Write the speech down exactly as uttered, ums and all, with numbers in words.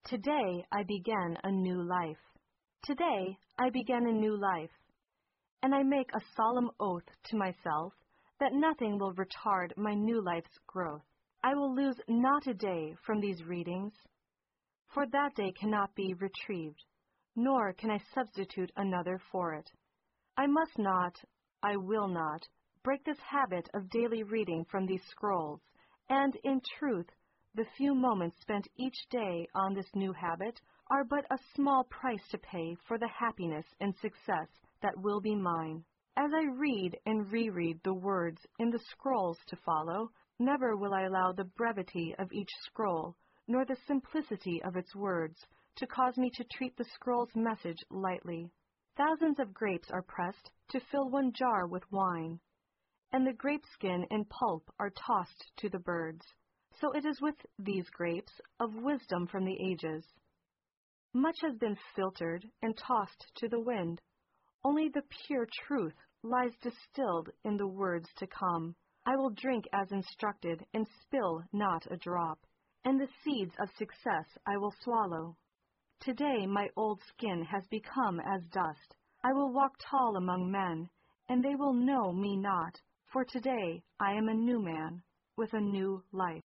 Today I began a new life. Today I began a new life. And I make a solemn oath to myself that nothing will retard my new life's growth. I will lose not a day from these readings, for that day cannot be retrieved, nor can I substitute another for it. I must not, I will not, break this habit of daily reading from these scrolls, and in truth, the few moments spent each day on this new habit are but a small price to pay for the happiness and success that will be mine. As I read and reread the words in the scrolls to follow, never will I allow the brevity of each scroll, nor the simplicity of its words, to cause me to treat the scroll's message lightly. Thousands of grapes are pressed to fill one jar with wine, and the grape skin and pulp are tossed to the birds. So it is with these grapes of wisdom from the ages. Much has been filtered and tossed to the wind. Only the pure truth lies distilled in the words to come. I will drink as instructed and spill not a drop, and the seeds of success I will swallow. Today my old skin has become as dust. I will walk tall among men, and they will know me not, for today I am a new man with a new life.